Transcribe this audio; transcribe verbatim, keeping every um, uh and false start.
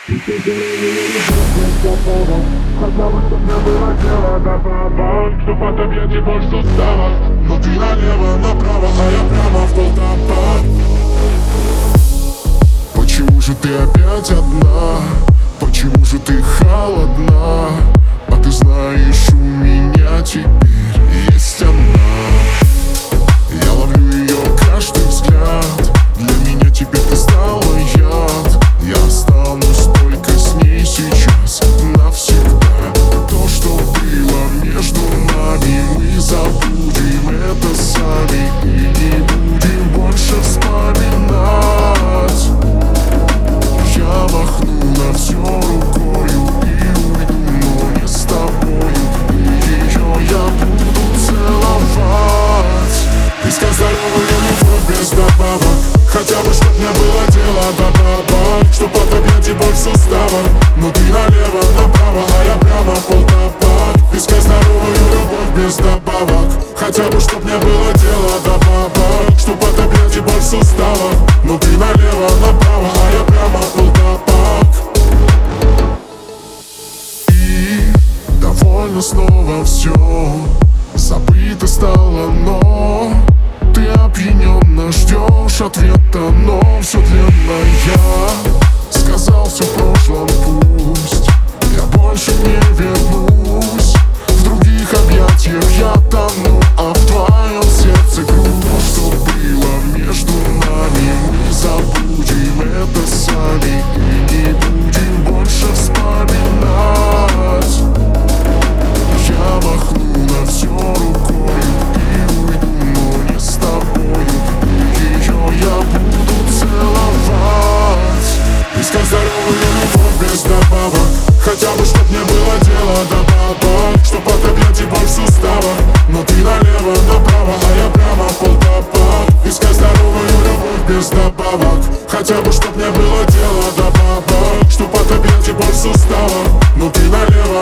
Хотя бы, чтоб мне было дело до баба, чтоб от объятий боль в суставах. Но ты налево, направо, а я прямо в полтопа. Почему же ты опять одна? Почему же ты холодна? А ты знаешь, у меня теперь есть она. Я ловлю ее каждый взгляд. Для меня теперь ты стала яд. Я останусь только с ней сейчас навсегда. То, что было между нами, мы забудем это сами и не будем больше вспоминать. Я махну на все рукою и уйду, но не с тобою. И ее я буду целовать. Ты сказала, я любовь без добавок. Хотя бы, чтоб мне было дело до бабок, чтоб от объятий боль в суставах. Но ты налево, направо, а я прямо в полтопак. Искай здоровую любовь без добавок. Хотя бы, чтоб мне было дело до бабок, чтоб от объятий боль в суставах. Но ты налево, направо, а я прямо в полтопак. И довольно снова все забыто стало, но ты опьяненно ждешь ответа, но все длинно. Я сказал все в прошлом, пусть я больше не вернусь. В других объятиях я тону, а в твоем сердце грусть. Что было между нами, мы забудем это сами и не будем больше вспоминать. Я махну на все рукою и уйду, но не с тобою. Ее я буду целовать. Искать здоровую любовь без добавок. Хотя бы, чтоб мне было дело до бабок, чтоб от объятий боль в суставах. Но ты налево, направо, а я прямо в полтопак. Искать здоровую любовь без добавок. Хотя бы, чтоб мне было дело до бабок, чтоб от объятий боль в суставах. Но ты налево,